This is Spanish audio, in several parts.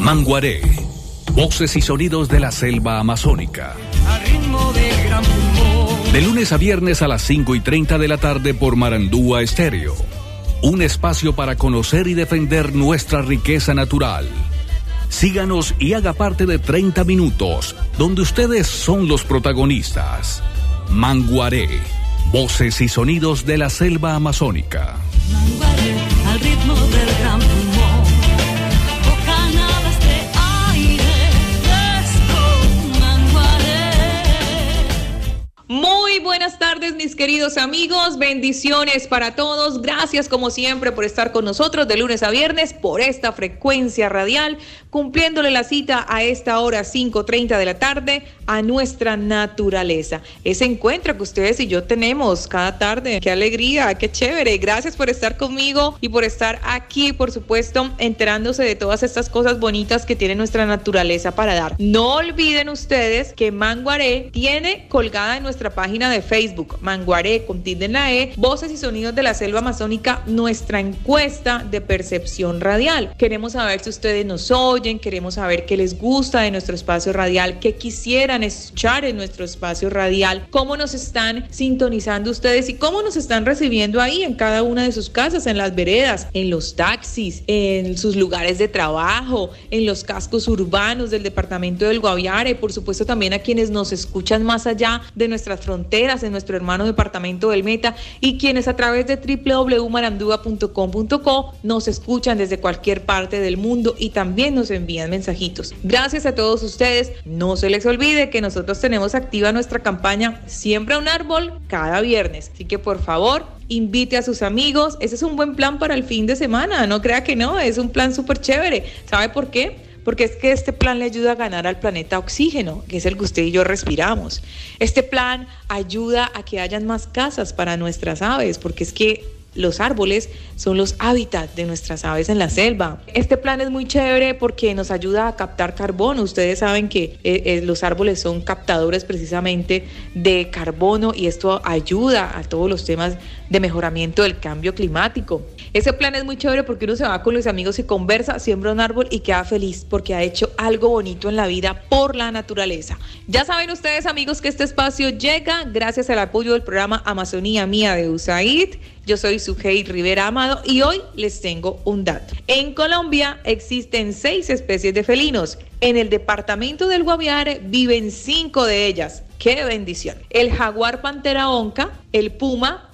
Manguaré, voces y sonidos de la selva amazónica. De lunes a viernes a las 5:30 de la tarde por Marandúa Estéreo. Un espacio para conocer y defender nuestra riqueza natural. Síganos y haga parte de 30 minutos, donde ustedes son los protagonistas. Manguaré, voces y sonidos de la selva amazónica. Manguaré, al ritmo del gran pulmón, bocanada de aire fresco, Manguaré. Muy buenas tardes, mis queridos amigos, bendiciones para todos, gracias como siempre por estar con nosotros de lunes a viernes por esta frecuencia radial, cumpliéndole la cita a esta hora 5:30 de la tarde a nuestra naturaleza. Ese encuentro que ustedes y yo tenemos cada tarde, qué alegría, qué chévere, gracias por estar conmigo y por estar aquí, por supuesto, enterándose de todas estas cosas bonitas que tiene nuestra naturaleza para dar. No olviden ustedes que Manguaré tiene colgada en nuestra página de Facebook, Manguaré con tilde en la E, voces y sonidos de la selva amazónica, nuestra encuesta de percepción radial. Queremos saber si ustedes nos oyen, queremos saber qué les gusta de nuestro espacio radial, qué quisieran escuchar en nuestro espacio radial, cómo nos están sintonizando ustedes y cómo nos están recibiendo ahí en cada una de sus casas, en las veredas, en los taxis, en sus lugares de trabajo, en los cascos urbanos del departamento del Guaviare, por supuesto también a quienes nos escuchan más allá de nuestras fronteras, en nuestro hermano departamento del Meta, y quienes a través de www.marandua.com.co nos escuchan desde cualquier parte del mundo y también nos envían mensajitos. Gracias a todos ustedes. No se les olvide que nosotros tenemos activa nuestra campaña Siembra un árbol cada viernes, así que por favor invite a sus amigos. Ese es un buen plan para el fin de semana, no crea que no, es un plan súper chévere. ¿Sabe por qué? Porque es que este plan le ayuda a ganar al planeta oxígeno, que es el que usted y yo respiramos. Este plan ayuda a que hayan más casas para nuestras aves, porque es que los árboles son los hábitats de nuestras aves en la selva. Este plan es muy chévere porque nos ayuda a captar carbono. Ustedes saben que los árboles son captadores precisamente de carbono y esto ayuda a todos los temas de mejoramiento del cambio climático. Ese plan es muy chévere porque uno se va con los amigos y conversa, siembra un árbol y queda feliz porque ha hecho algo bonito en la vida por la naturaleza. Ya saben ustedes, amigos, que este espacio llega gracias al apoyo del programa Amazonía Mía de USAID. Yo soy Sujei Rivera Amado y hoy les tengo un dato. En Colombia existen 6 especies de felinos. En el departamento del Guaviare viven 5 de ellas. ¡Qué bendición! El jaguar pantera onca, el puma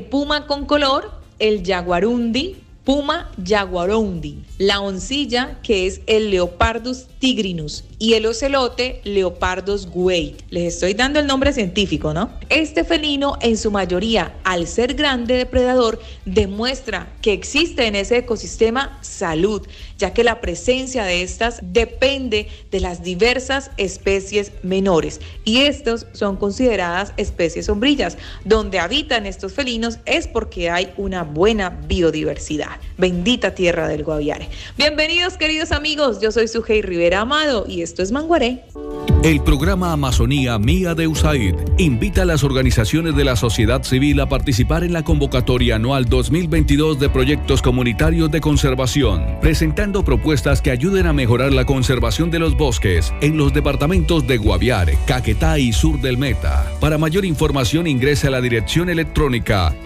con color, el jaguarundi, puma jaguarundi, la oncilla, que es el Leopardus tigrinus, y el ocelote Leopardus guei. Les estoy dando el nombre científico, ¿no? Este felino, en su mayoría, al ser grande depredador, demuestra que existe en ese ecosistema salud, ya que la presencia de estas depende de las diversas especies menores, y estos son consideradas especies sombrillas. Donde habitan estos felinos es porque hay una buena biodiversidad. Bendita tierra del Guaviare. Bienvenidos, queridos amigos, yo soy Sujei Rivera Amado y esto es Manguaré. El programa Amazonía Mía de USAID invita a las organizaciones de la sociedad civil a participar en la convocatoria anual 2022 de proyectos comunitarios de conservación, presentando propuestas que ayuden a mejorar la conservación de los bosques en los departamentos de Guaviare, Caquetá y Sur del Meta. Para mayor información ingrese a la dirección electrónica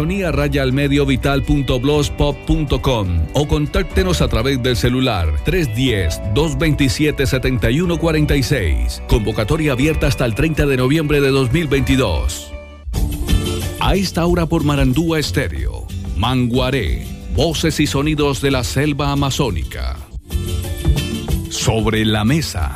amazonia-mediovital.blogspot.com o contáctenos a través del celular 310-227-7146. Convocatoria abierta hasta el 30 de noviembre de 2022. A esta hora por Marandúa Estéreo, Manguaré, voces y sonidos de la selva amazónica. Sobre la mesa.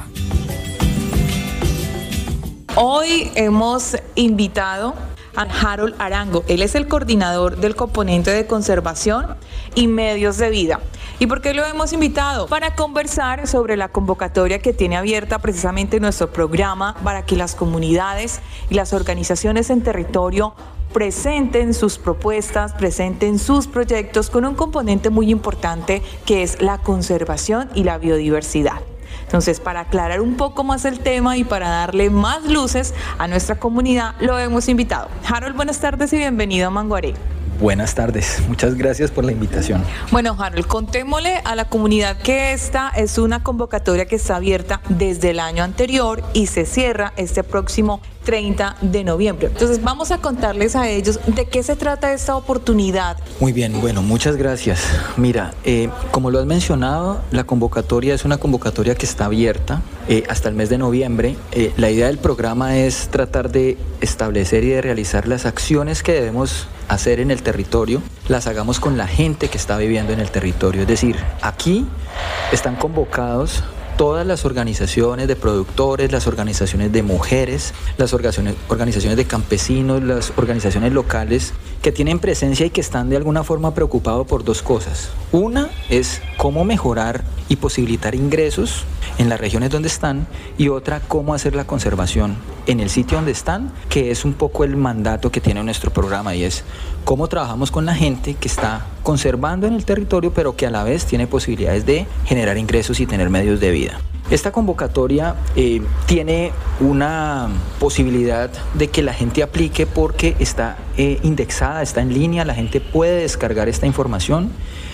Hoy hemos invitado a Harold Arango. Él es el coordinador del componente de conservación y medios de vida. ¿Y por qué lo hemos invitado? Para conversar sobre la convocatoria que tiene abierta precisamente nuestro programa para que las comunidades y las organizaciones en territorio presenten sus propuestas, presenten sus proyectos con un componente muy importante que es la conservación y la biodiversidad. Entonces, para aclarar un poco más el tema y para darle más luces a nuestra comunidad, lo hemos invitado. Harold, buenas tardes y bienvenido a Manguaré. Buenas tardes, muchas gracias por la invitación. Bueno, Harold, contémosle a la comunidad que esta es una convocatoria que está abierta desde el año anterior y se cierra este próximo 30 de noviembre. Entonces vamos a contarles a ellos de qué se trata esta oportunidad. Muy bien, bueno, muchas gracias. Mira, como lo has mencionado, la convocatoria es una convocatoria que está abierta hasta el mes de noviembre. La idea del programa es tratar de establecer y de realizar las acciones que debemos hacer en el territorio, las hagamos con la gente que está viviendo en el territorio. Es decir, aquí están convocados todas las organizaciones de productores, las organizaciones de mujeres, las organizaciones de campesinos, las organizaciones locales que tienen presencia y que están de alguna forma preocupados por dos cosas. Una es cómo mejorar y posibilitar ingresos en las regiones donde están, y otra, cómo hacer la conservación en el sitio donde están, que es un poco el mandato que tiene nuestro programa, y es cómo trabajamos con la gente que está conservando en el territorio, pero que a la vez tiene posibilidades de generar ingresos y tener medios de vida. Esta convocatoria tiene una posibilidad de que la gente aplique porque está indexada, está en línea, la gente puede descargar esta información.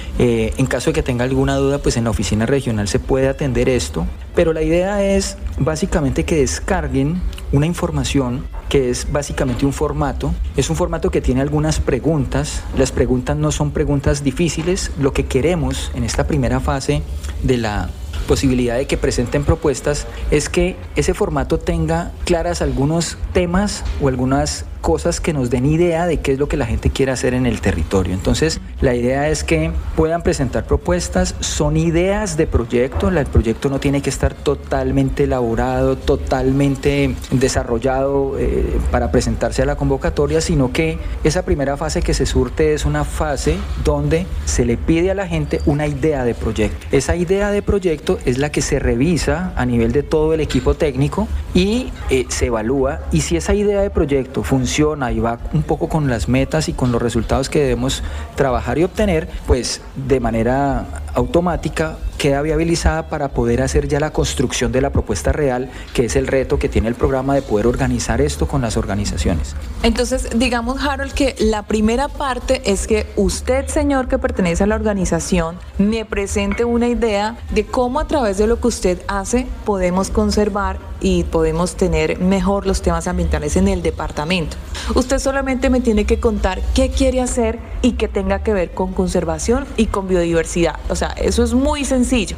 En caso de que tenga alguna duda, pues en la oficina regional se puede atender esto, pero la idea es básicamente que descarguen una información que es básicamente un formato. Es un formato que tiene algunas preguntas. Las preguntas no son preguntas difíciles. Lo que queremos en esta primera fase de la posibilidad de que presenten propuestas es que ese formato tenga claras algunos temas o algunas cosas que nos den idea de qué es lo que la gente quiere hacer en el territorio. Entonces, la idea es que puedan presentar propuestas, son ideas de proyecto. El proyecto no tiene que estar totalmente elaborado, totalmente desarrollado para presentarse a la convocatoria, sino que esa primera fase que se surte es una fase donde se le pide a la gente una idea de proyecto. Esa idea de proyecto es la que se revisa a nivel de todo el equipo técnico y se evalúa, y si esa idea de proyecto funciona y va un poco con las metas y con los resultados que debemos trabajar y obtener, pues de manera automática queda viabilizada para poder hacer ya la construcción de la propuesta real, que es el reto que tiene el programa de poder organizar esto con las organizaciones. Entonces, digamos, Harold, que la primera parte es que usted, señor que pertenece a la organización, me presente una idea de cómo a través de lo que usted hace podemos conservar y podemos tener mejor los temas ambientales en el departamento. Usted solamente me tiene que contar qué quiere hacer y que tenga que ver con conservación y con biodiversidad. O sea, eso es muy sencillo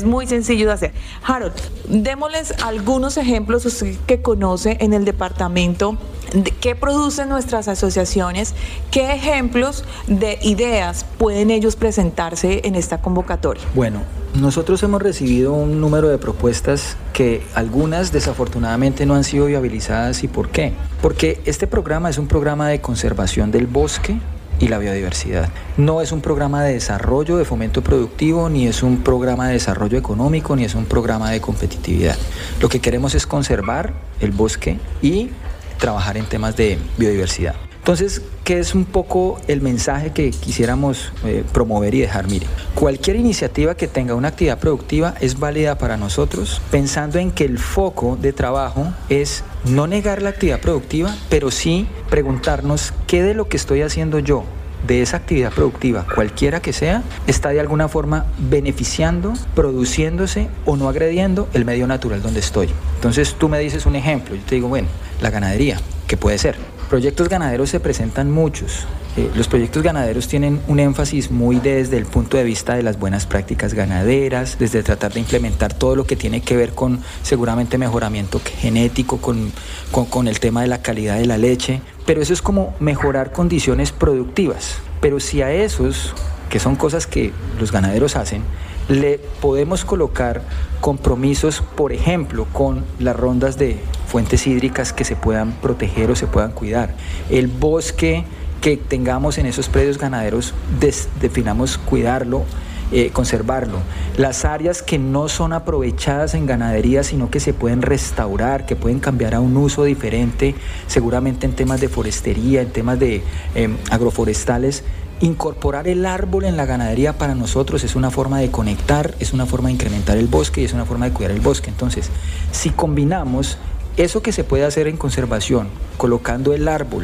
de hacer. Harold, démosles algunos ejemplos, usted que conoce en el departamento, de qué producen nuestras asociaciones, qué ejemplos de ideas pueden ellos presentarse en esta convocatoria. Bueno, nosotros hemos recibido un número de propuestas que algunas desafortunadamente no han sido viabilizadas. ¿Y por qué? Porque este programa es un programa de conservación del bosque y la biodiversidad. No es un programa de desarrollo, de fomento productivo, ni es un programa de desarrollo económico, ni es un programa de competitividad. Lo que queremos es conservar el bosque y trabajar en temas de biodiversidad. Entonces, ¿qué es un poco el mensaje que quisiéramos promover y dejar? Mire, cualquier iniciativa que tenga una actividad productiva es válida para nosotros, pensando en que el foco de trabajo es no negar la actividad productiva, pero sí preguntarnos qué de lo que estoy haciendo yo de esa actividad productiva, cualquiera que sea, está de alguna forma beneficiando, produciéndose o no agrediendo el medio natural donde estoy. Entonces tú me dices un ejemplo, yo te digo, bueno, la ganadería, ¿qué puede ser? Proyectos ganaderos se presentan muchos. Los proyectos ganaderos tienen un énfasis muy desde el punto de vista de las buenas prácticas ganaderas, desde tratar de implementar todo lo que tiene que ver con seguramente mejoramiento genético, con el tema de la calidad de la leche, pero eso es como mejorar condiciones productivas. Pero si a esos, que son cosas que los ganaderos hacen, le podemos colocar compromisos, por ejemplo, con las rondas de fuentes hídricas que se puedan proteger o se puedan cuidar, el bosque que tengamos en esos predios ganaderos, definamos cuidarlo, conservarlo, las áreas que no son aprovechadas en ganadería sino que se pueden restaurar, que pueden cambiar a un uso diferente, seguramente en temas de forestería, en temas de agroforestales. Incorporar el árbol en la ganadería para nosotros es una forma de conectar, es una forma de incrementar el bosque y es una forma de cuidar el bosque. Entonces, si combinamos eso que se puede hacer en conservación, colocando el árbol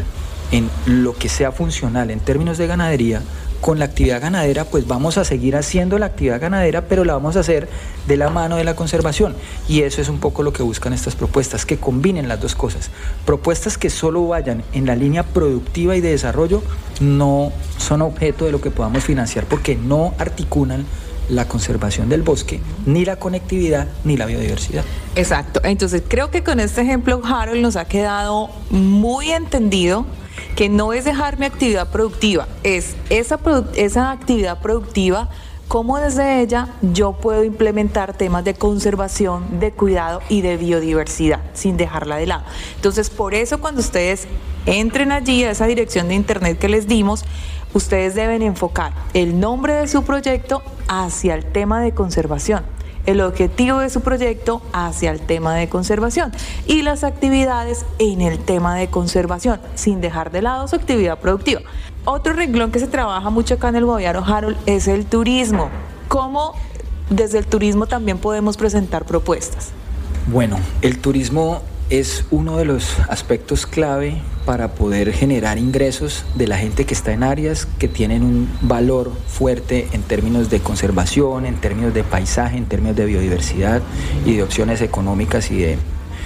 en lo que sea funcional en términos de ganadería, con la actividad ganadera pues vamos a seguir haciendo la actividad ganadera, pero la vamos a hacer de la mano de la conservación, y eso es un poco lo que buscan estas propuestas, que combinen las dos cosas. Propuestas que solo vayan en la línea productiva y de desarrollo no son objeto de lo que podamos financiar, porque no articulan la conservación del bosque, ni la conectividad, ni la biodiversidad. Exacto, entonces creo que con este ejemplo Harold nos ha quedado muy entendido que no es dejar mi actividad productiva, es esa actividad productiva, cómo desde ella yo puedo implementar temas de conservación, de cuidado y de biodiversidad, sin dejarla de lado. Entonces, por eso cuando ustedes entren allí a esa dirección de internet que les dimos, ustedes deben enfocar el nombre de su proyecto hacia el tema de conservación, el objetivo de su proyecto hacia el tema de conservación y las actividades en el tema de conservación, sin dejar de lado su actividad productiva. Otro renglón que se trabaja mucho acá en el Guaviare, Harold, es el turismo. ¿Cómo desde el turismo también podemos presentar propuestas? Bueno, el turismo es uno de los aspectos clave para poder generar ingresos de la gente que está en áreas que tienen un valor fuerte en términos de conservación, en términos de paisaje, en términos de biodiversidad y de opciones económicas y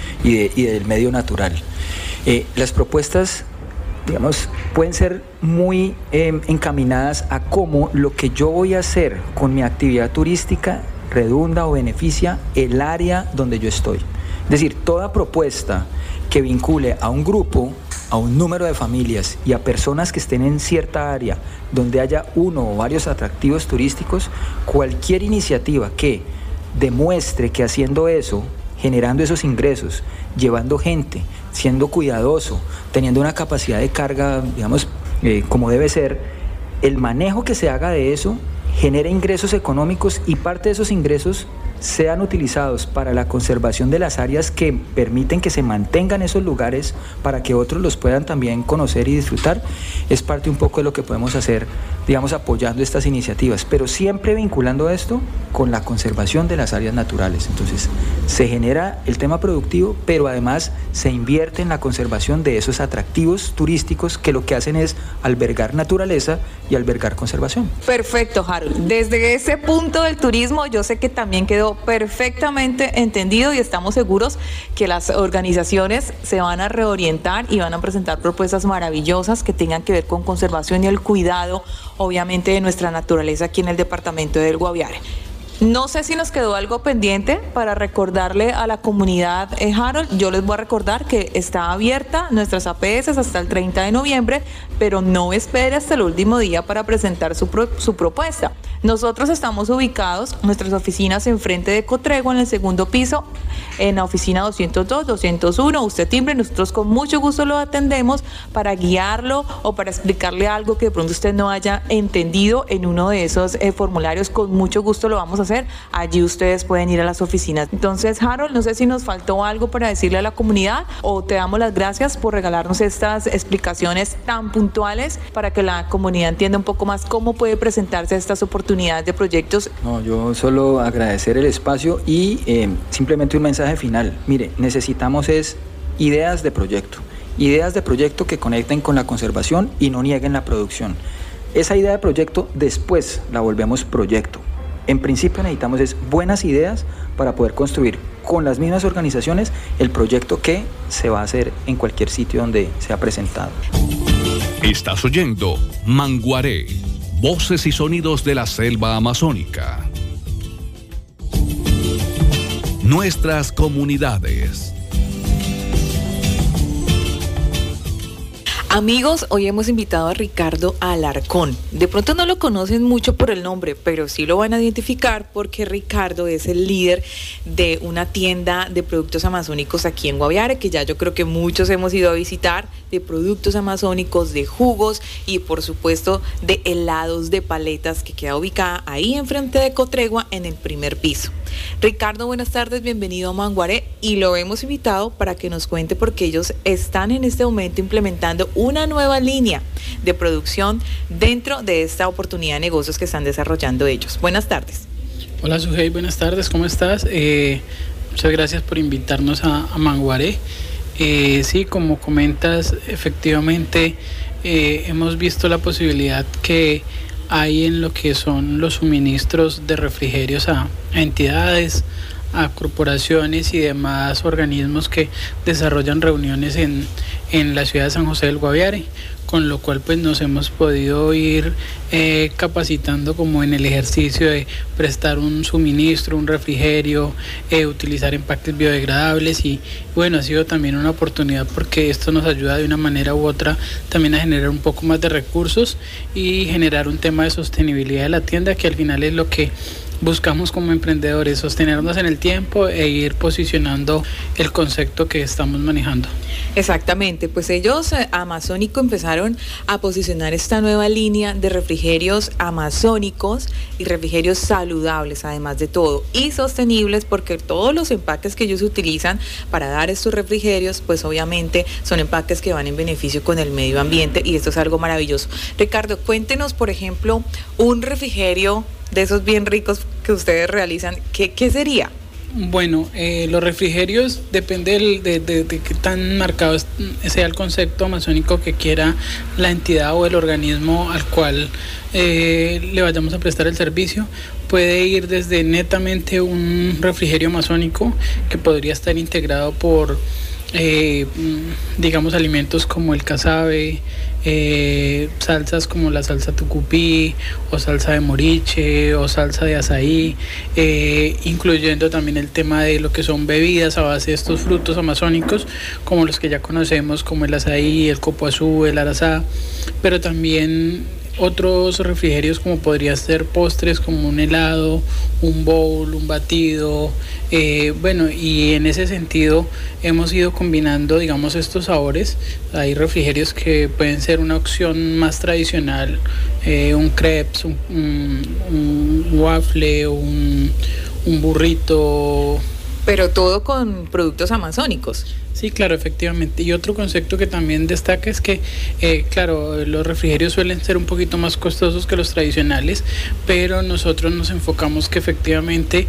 del medio natural. Las propuestas, digamos, pueden ser muy encaminadas a cómo lo que yo voy a hacer con mi actividad turística redunda o beneficia el área donde yo estoy. Es decir, toda propuesta que vincule a un grupo, a un número de familias y a personas que estén en cierta área donde haya uno o varios atractivos turísticos, cualquier iniciativa que demuestre que haciendo eso, generando esos ingresos, llevando gente, siendo cuidadoso, teniendo una capacidad de carga, digamos, como debe ser, el manejo que se haga de eso genera ingresos económicos y parte de esos ingresos sean utilizados para la conservación de las áreas que permiten que se mantengan esos lugares para que otros los puedan también conocer y disfrutar, es parte un poco de lo que podemos hacer, digamos, apoyando estas iniciativas, pero siempre vinculando esto con la conservación de las áreas naturales. Entonces, se genera el tema productivo, pero además se invierte en la conservación de esos atractivos turísticos que lo que hacen es albergar naturaleza y albergar conservación. Perfecto, Harold. Desde ese punto del turismo, yo sé que también quedó perfectamente entendido y estamos seguros que las organizaciones se van a reorientar y van a presentar propuestas maravillosas que tengan que ver con conservación y el cuidado, obviamente, de nuestra naturaleza aquí en el departamento del Guaviare. No sé si nos quedó algo pendiente para recordarle a la comunidad, Harold. Yo les voy a recordar que está abierta nuestras APS hasta el 30 de noviembre, pero no espere hasta el último día para presentar su propuesta. Nosotros estamos ubicados, nuestras oficinas enfrente de Cotregua, en el segundo piso, en la oficina 202, 201. Usted timbre, nosotros con mucho gusto lo atendemos para guiarlo o para explicarle algo que de pronto usted no haya entendido en uno de esos formularios. Con mucho gusto lo vamos a hacer. Allí ustedes pueden ir a las oficinas. Entonces, Harold, no sé si nos faltó algo para decirle a la comunidad, o te damos las gracias por regalarnos estas explicaciones tan puntuales para que la comunidad entienda un poco más cómo puede presentarse estas oportunidades de proyectos. No, yo solo agradecer el espacio y simplemente un mensaje final. Mire, necesitamos ideas de proyecto que conecten con la conservación y no nieguen la producción. Esa idea de proyecto después la volvemos proyecto. En principio necesitamos buenas ideas para poder construir con las mismas organizaciones el proyecto que se va a hacer en cualquier sitio donde sea presentado. Estás oyendo Manguaré, voces y sonidos de la selva amazónica. Nuestras comunidades. Amigos, hoy hemos invitado a Ricardo Alarcón. De pronto no lo conocen mucho por el nombre, pero sí lo van a identificar porque Ricardo es el líder de una tienda de productos amazónicos aquí en Guaviare, que ya yo creo que muchos hemos ido a visitar, de productos amazónicos, de jugos y por supuesto de helados de paletas, que queda ubicada ahí enfrente de Cotregua en el primer piso. Ricardo, buenas tardes, bienvenido a Manguaré, y lo hemos invitado para que nos cuente porque ellos están en este momento implementando una nueva línea de producción dentro de esta oportunidad de negocios que están desarrollando ellos. Buenas tardes. Hola Sujei, buenas tardes, ¿cómo estás? Muchas gracias por invitarnos a Manguaré. Sí, como comentas, efectivamente hemos visto la posibilidad que hay en lo que son los suministros de refrigerios a entidades, a corporaciones y demás organismos que desarrollan reuniones en la ciudad de San José del Guaviare, con lo cual pues nos hemos podido ir capacitando como en el ejercicio de prestar un suministro, un refrigerio, utilizar empaques biodegradables y bueno, ha sido también una oportunidad porque esto nos ayuda de una manera u otra también a generar un poco más de recursos y generar un tema de sostenibilidad de la tienda, que al final es lo que buscamos como emprendedores, sostenernos en el tiempo e ir posicionando el concepto que estamos manejando. Exactamente, pues ellos Amazónico empezaron a posicionar esta nueva línea de refrigerios amazónicos y refrigerios saludables, además de todo, y sostenibles, porque todos los empaques que ellos utilizan para dar estos refrigerios, pues obviamente son empaques que van en beneficio con el medio ambiente y esto es algo maravilloso. Ricardo, cuéntenos, por ejemplo, un refrigerio de esos bien ricos que ustedes realizan, ¿qué sería? Bueno, los refrigerios depende de qué tan marcado sea el concepto amazónico que quiera la entidad o el organismo al cual le vayamos a prestar el servicio. Puede ir desde netamente un refrigerio amazónico que podría estar integrado por digamos alimentos como el casabe, salsas como la salsa tucupí o salsa de moriche o salsa de azaí, incluyendo también el tema de lo que son bebidas a base de estos frutos amazónicos como los que ya conocemos como el azaí, el copoazú, el arazá, pero también otros refrigerios como podría ser postres como un helado, un bowl, un batido, bueno, y en ese sentido hemos ido combinando, digamos, estos sabores. Hay refrigerios que pueden ser una opción más tradicional, un crepes, un waffle, un burrito. Pero todo con productos amazónicos. Sí, claro, efectivamente. Y otro concepto que también destaca es que, claro, los refrigerios suelen ser un poquito más costosos que los tradicionales, pero nosotros nos enfocamos que efectivamente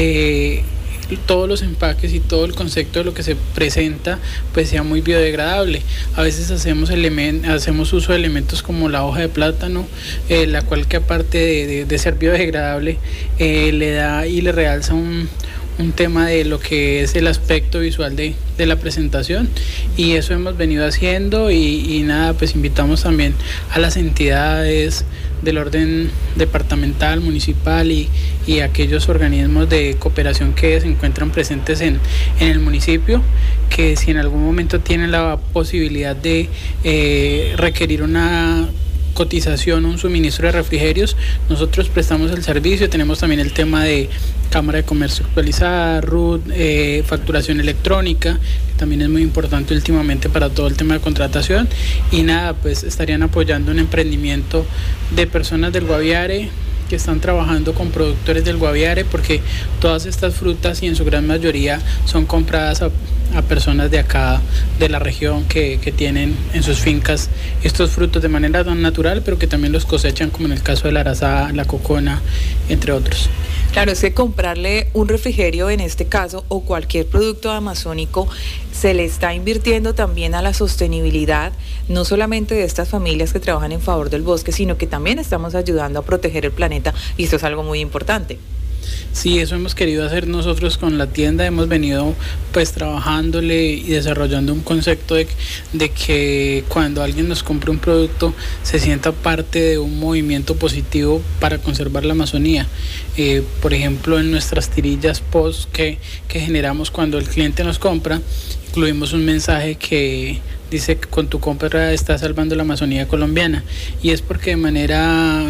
todos los empaques y todo el concepto de lo que se presenta pues sea muy biodegradable. A veces hacemos uso de elementos como la hoja de plátano, la cual que aparte de ser biodegradable le da y le realza un tema de lo que es el aspecto visual de la presentación, y eso hemos venido haciendo y nada, pues invitamos también a las entidades del orden departamental, municipal y aquellos organismos de cooperación que se encuentran presentes en el municipio, que si en algún momento tienen la posibilidad de requerir una cotización, un suministro de refrigerios, nosotros prestamos el servicio. Tenemos también el tema de Cámara de Comercio actualizada, RUT, facturación electrónica, que también es muy importante últimamente para todo el tema de contratación, y nada, pues estarían apoyando un emprendimiento de personas del Guaviare que están trabajando con productores del Guaviare, porque todas estas frutas y en su gran mayoría son compradas a personas de acá, de la región, que tienen en sus fincas estos frutos de manera natural, pero que también los cosechan, como en el caso de la arazá, la cocona, entre otros. Claro, es que comprarle un refrigerio en este caso o cualquier producto amazónico se le está invirtiendo también a la sostenibilidad, no solamente de estas familias que trabajan en favor del bosque, sino que también estamos ayudando a proteger el planeta, y esto es algo muy importante. Sí, eso hemos querido hacer nosotros con la tienda. Hemos venido pues trabajándole y desarrollando un concepto de que cuando alguien nos compra un producto se sienta parte de un movimiento positivo para conservar la Amazonía. Por ejemplo, en nuestras tirillas post que generamos cuando el cliente nos compra, incluimos un mensaje que dice que con tu compra estás salvando la Amazonía colombiana, y es porque de manera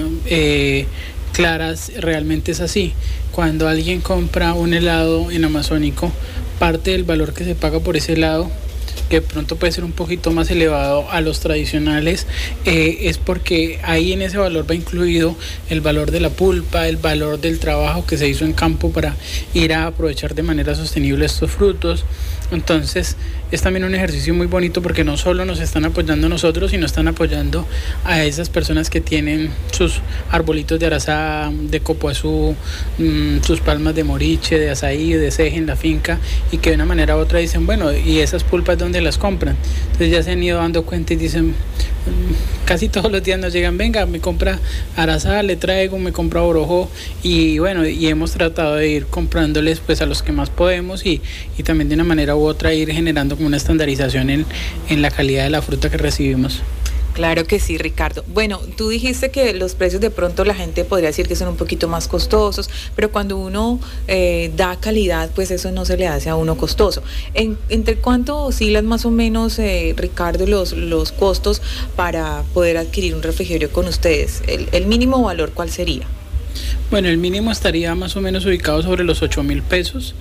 clara realmente es así. Cuando alguien compra un helado en Amazónico, parte del valor que se paga por ese helado, que pronto puede ser un poquito más elevado a los tradicionales, es porque ahí en ese valor va incluido el valor de la pulpa, el valor del trabajo que se hizo en campo para ir a aprovechar de manera sostenible estos frutos. Entonces es también un ejercicio muy bonito porque no solo nos están apoyando a nosotros, sino están apoyando a esas personas que tienen sus arbolitos de arazá, de copoazú, sus palmas de moriche, de azaí, de ceje en la finca, y que de una manera u otra dicen, bueno, ¿y esas pulpas dónde las compran? Entonces ya se han ido dando cuenta y dicen, casi todos los días nos llegan, venga, me compra arazá, le traigo, me compra orojo, y bueno, y hemos tratado de ir comprándoles pues a los que más podemos y también de una manera u otra ir generando como una estandarización en la calidad de la fruta que recibimos. Claro que sí, Ricardo. Bueno, tú dijiste que los precios de pronto la gente podría decir que son un poquito más costosos, pero cuando uno da calidad, pues eso no se le hace a uno costoso. ¿Entre cuánto oscilan más o menos, Ricardo, los costos para poder adquirir un refrigerio con ustedes? ¿El mínimo valor cuál sería? Bueno, el mínimo estaría más o menos ubicado sobre los 8.000 pesos.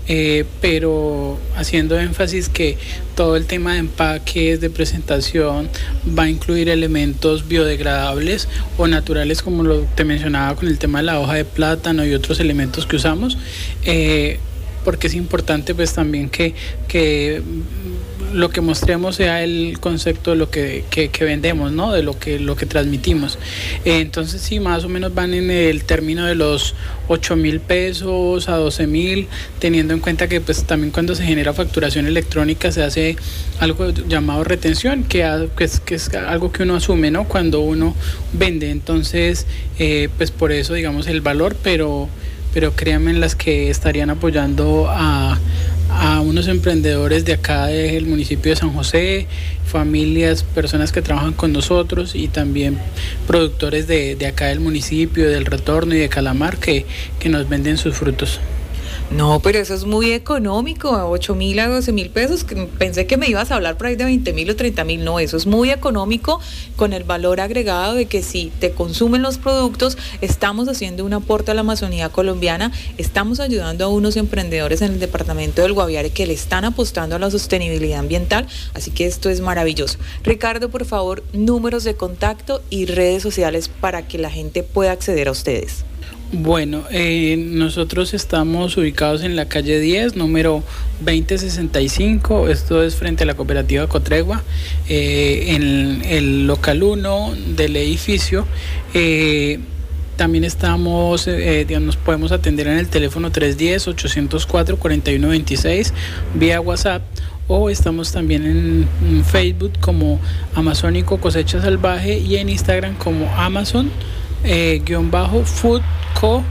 Pero haciendo énfasis que todo el tema de empaques, de presentación, va a incluir elementos biodegradables o naturales, como lo te mencionaba con el tema de la hoja de plátano y otros elementos que usamos, porque es importante pues también que lo que mostremos sea el concepto de lo que vendemos, ¿no? De lo que transmitimos. Entonces sí, más o menos van en el término de los 8.000 pesos a 12.000, teniendo en cuenta que pues también cuando se genera facturación electrónica se hace algo llamado retención, que es algo que uno asume, ¿no? Cuando uno vende. Entonces pues por eso digamos el valor, pero créanme, en las que estarían apoyando a unos emprendedores de acá del municipio de San José, familias, personas que trabajan con nosotros y también productores de acá del municipio, del Retorno y de Calamar que nos venden sus frutos. No, pero eso es muy económico, 8.000 a 12.000 pesos. Pensé que me ibas a hablar por ahí de 20.000 o 30.000. No, eso es muy económico, con el valor agregado de que si te consumen los productos, estamos haciendo un aporte a la Amazonía colombiana, estamos ayudando a unos emprendedores en el departamento del Guaviare que le están apostando a la sostenibilidad ambiental, así que esto es maravilloso. Ricardo, por favor, números de contacto y redes sociales para que la gente pueda acceder a ustedes. Bueno, nosotros estamos ubicados en la calle 10, número 2065, esto es frente a la cooperativa Cotregua, en el local 1 del edificio. También estamos, nos podemos atender en el teléfono 310-804-4126 vía WhatsApp, o estamos también en Facebook como Amazónico Cosecha Salvaje y en Instagram como Amazon _food co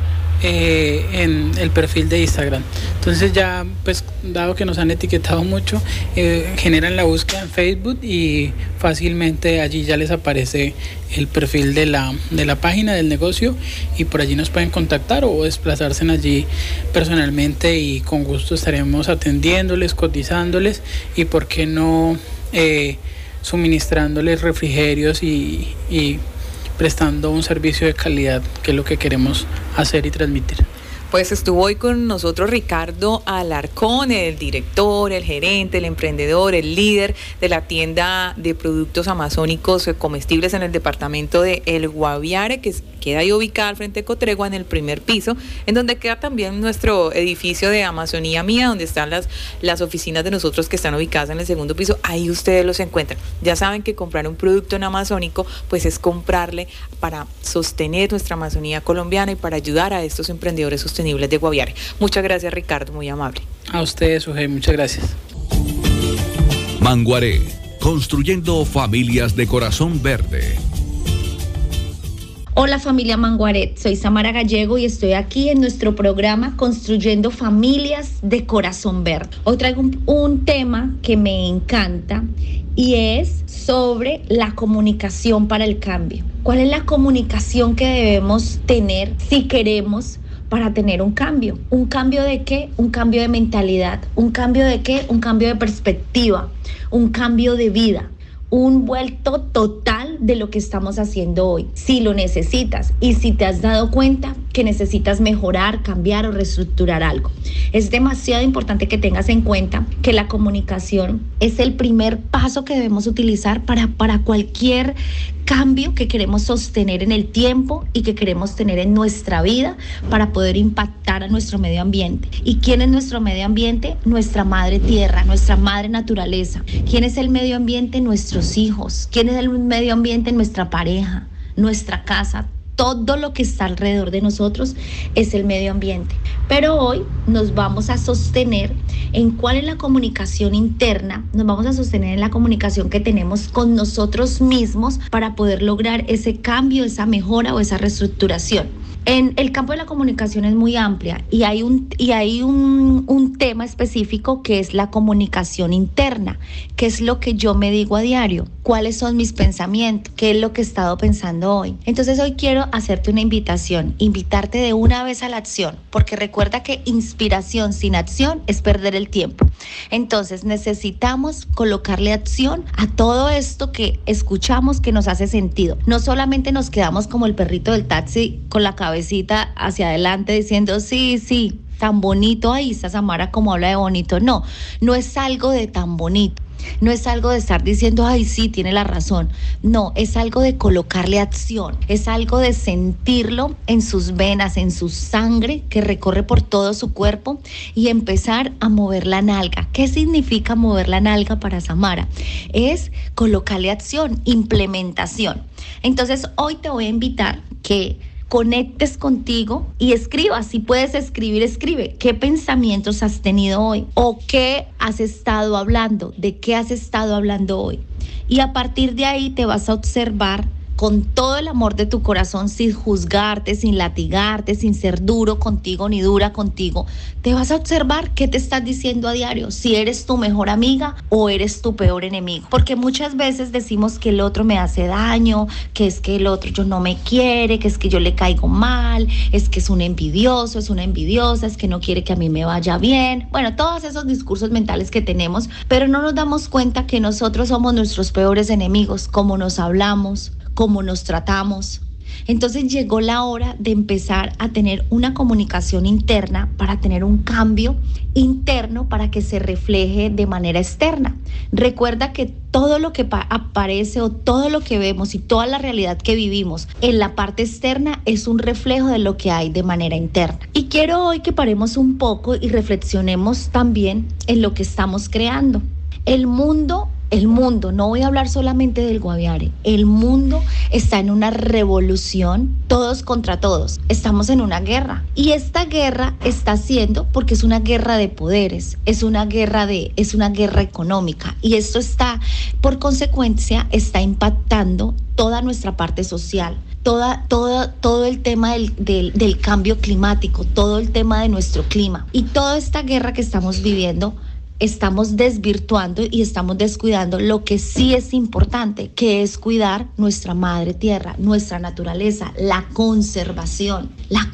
en el perfil de Instagram. Entonces ya pues dado que nos han etiquetado mucho, generan la búsqueda en Facebook y fácilmente allí ya les aparece el perfil de la página del negocio y por allí nos pueden contactar o desplazarse allí personalmente y con gusto estaremos atendiéndoles, cotizándoles y por qué no suministrándoles refrigerios y prestando un servicio de calidad, que es lo que queremos hacer y transmitir. Pues estuvo hoy con nosotros Ricardo Alarcón, el director, el gerente, el emprendedor, el líder de la tienda de productos amazónicos comestibles en el departamento de El Guaviare, que queda ahí ubicada al frente de Cotregua en el primer piso, en donde queda también nuestro edificio de Amazonía Mía, donde están las oficinas de nosotros que están ubicadas en el segundo piso. Ahí ustedes los encuentran. Ya saben que comprar un producto en amazónico pues es comprarle para sostener nuestra Amazonía colombiana y para ayudar a estos emprendedores sostenibles de Guaviare. Muchas gracias, Ricardo, muy amable. A ustedes, Ujé, muchas gracias. Manguaré, construyendo familias de corazón verde. Hola familia Manguaret, soy Samara Gallego y estoy aquí en nuestro programa Construyendo Familias de Corazón Verde. Hoy traigo un tema que me encanta y es sobre la comunicación para el cambio. ¿Cuál es la comunicación que debemos tener si queremos para tener un cambio? ¿Un cambio de qué? Un cambio de mentalidad. ¿Un cambio de qué? Un cambio de perspectiva. Un cambio de vida. Un vuelto total de lo que estamos haciendo hoy, si lo necesitas y si te has dado cuenta que necesitas mejorar, cambiar o reestructurar algo. Es demasiado importante que tengas en cuenta que la comunicación es el primer paso que debemos utilizar para cualquier cambio que queremos sostener en el tiempo y que queremos tener en nuestra vida para poder impactar a nuestro medio ambiente. ¿Y quién es nuestro medio ambiente? Nuestra madre tierra, nuestra madre naturaleza. ¿Quién es el medio ambiente? Nuestros hijos. ¿Quién es el medio ambiente? Nuestra pareja, nuestra casa. Todo lo que está alrededor de nosotros es el medio ambiente. Pero hoy nos vamos a sostener en cuál es la comunicación interna, nos vamos a sostener en la comunicación que tenemos con nosotros mismos para poder lograr ese cambio, esa mejora o esa reestructuración. En el campo de la comunicación es muy amplia y hay un tema específico que es la comunicación interna, que es lo que yo me digo a diario, cuáles son mis pensamientos, qué es lo que he estado pensando hoy. Entonces hoy quiero hacerte una invitación, invitarte de una vez a la acción, porque recuerda que inspiración sin acción es perder el tiempo. Entonces necesitamos colocarle acción a todo esto que escuchamos que nos hace sentido. No solamente nos quedamos como el perrito del taxi con la cabecita hacia adelante diciendo sí, tan bonito, ahí está Samara como habla de bonito. No es algo de tan bonito. No es algo de estar diciendo, ay, sí, tiene la razón. No, es algo de colocarle acción. Es algo de sentirlo en sus venas, en su sangre que recorre por todo su cuerpo y empezar a mover la nalga. ¿Qué significa mover la nalga para Samara? Es colocarle acción, implementación. Entonces, hoy te voy a invitar que conectes contigo y escribas. Si puedes escribir, escribe. ¿Qué pensamientos has tenido hoy? ¿O qué has estado hablando? ¿De qué has estado hablando hoy? Y a partir de ahí te vas a observar con todo el amor de tu corazón, sin juzgarte, sin latigarte, sin ser duro contigo ni dura contigo. Te vas a observar qué te estás diciendo a diario, si eres tu mejor amiga o eres tu peor enemigo. Porque muchas veces decimos que el otro me hace daño, que es que el otro yo no me quiere, que es que yo le caigo mal, es que es un envidioso, es una envidiosa, es que no quiere que a mí me vaya bien. Bueno, todos esos discursos mentales que tenemos, pero no nos damos cuenta que nosotros somos nuestros peores enemigos, cómo nos hablamos, cómo nos tratamos. Entonces llegó la hora de empezar a tener una comunicación interna para tener un cambio interno para que se refleje de manera externa. Recuerda que todo lo que aparece o todo lo que vemos y toda la realidad que vivimos en la parte externa es un reflejo de lo que hay de manera interna. Y quiero hoy que paremos un poco y reflexionemos también en lo que estamos creando. El mundo, no voy a hablar solamente del Guaviare, el mundo está en una revolución, todos contra todos, estamos en una guerra y esta guerra está siendo porque es una guerra de poderes, es una guerra económica y esto está, por consecuencia, está impactando toda nuestra parte social. Todo el tema del cambio climático, todo el tema de nuestro clima y toda esta guerra que estamos viviendo. Estamos desvirtuando y estamos descuidando lo que sí es importante, que es cuidar nuestra madre tierra, nuestra naturaleza, la conservación,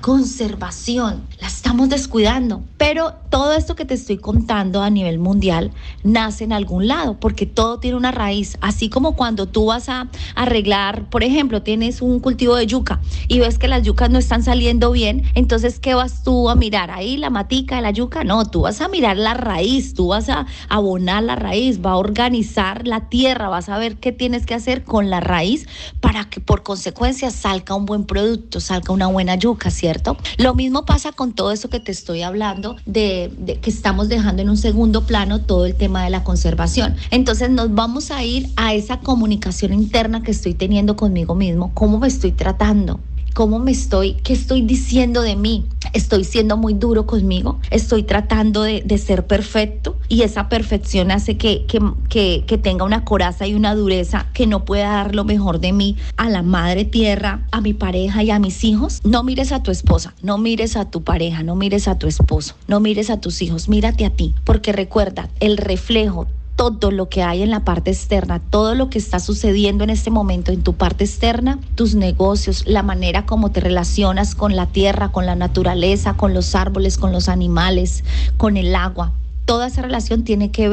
la estamos descuidando. Pero todo esto que te estoy contando a nivel mundial nace en algún lado, porque todo tiene una raíz, así como cuando tú vas a arreglar, por ejemplo, tienes un cultivo de yuca y ves que las yucas no están saliendo bien, entonces ¿qué vas tú a mirar? Ahí la matica de la yuca, no, tú vas a mirar la raíz, tú vas a abonar la raíz, va a organizar la tierra, vas a ver qué tienes que hacer con la raíz para que por consecuencia salga un buen producto, salga una buena yuca, ¿cierto? Lo mismo pasa con todo eso que te estoy hablando de que estamos dejando en un segundo plano todo el tema de la conservación. Entonces nos vamos a ir a esa comunicación interna que estoy teniendo conmigo mismo, cómo me estoy tratando. ¿Qué estoy diciendo de mí? Estoy siendo muy duro conmigo, estoy tratando de ser perfecto y esa perfección hace que tenga una coraza y una dureza que no pueda dar lo mejor de mí a la madre tierra, a mi pareja y a mis hijos. No mires a tu esposa, no mires a tu pareja, no mires a tu esposo, no mires a tus hijos, mírate a ti, porque recuerda, el reflejo, todo lo que hay en la parte externa, todo lo que está sucediendo en este momento en tu parte externa, tus negocios, la manera como te relacionas con la tierra, con la naturaleza, con los árboles, con los animales, con el agua. Toda esa relación tiene que ver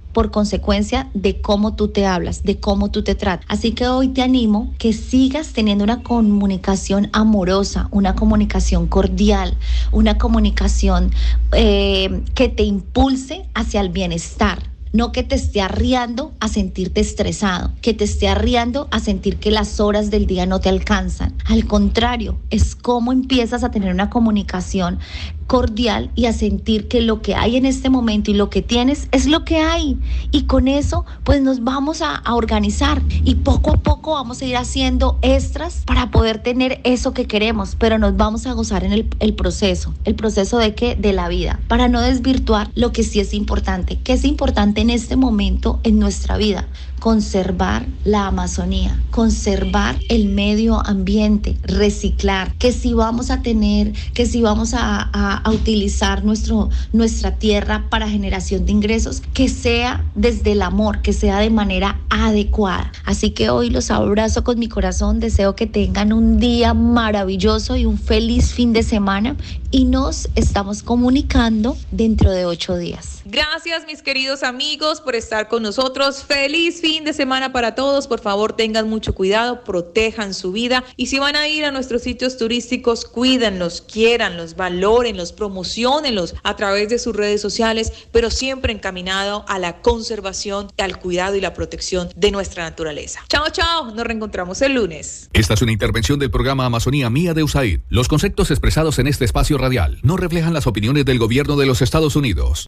por consecuencia de cómo tú te hablas, de cómo tú te tratas. Así que hoy te animo que sigas teniendo una comunicación amorosa, una comunicación cordial, una comunicación que te impulse hacia el bienestar. No que te esté arriando a sentirte estresado, que te esté arriando a sentir que las horas del día no te alcanzan. Al contrario, es cómo empiezas a tener una comunicación cordial y a sentir que lo que hay en este momento y lo que tienes es lo que hay. Y con eso, pues nos vamos a organizar y poco a poco vamos a ir haciendo extras para poder tener eso que queremos, pero nos vamos a gozar en el proceso. ¿El proceso de qué? De la vida. Para no desvirtuar lo que sí es importante. ¿Qué es importante en este momento en nuestra vida? Conservar la Amazonía, conservar el medio ambiente, reciclar, que si vamos a tener, que si vamos a utilizar nuestra tierra para generación de ingresos, que sea desde el amor, que sea de manera adecuada. Así que hoy los abrazo con mi corazón, deseo que tengan un día maravilloso y un feliz fin de semana y nos estamos comunicando dentro de 8 días. Gracias, mis queridos amigos, por estar con nosotros. Feliz fin de semana para todos. Por favor, tengan mucho cuidado, protejan su vida y si van a ir a nuestros sitios turísticos, cuídenlos, quiéranlos, valórenlos, promociónenlos a través de sus redes sociales, pero siempre encaminado a la conservación, al cuidado y la protección de nuestra naturaleza. Chao, chao. Nos reencontramos el lunes. Esta es una intervención del programa Amazonía Mía de USAID. Los conceptos expresados en este espacio radial no reflejan las opiniones del gobierno de los Estados Unidos.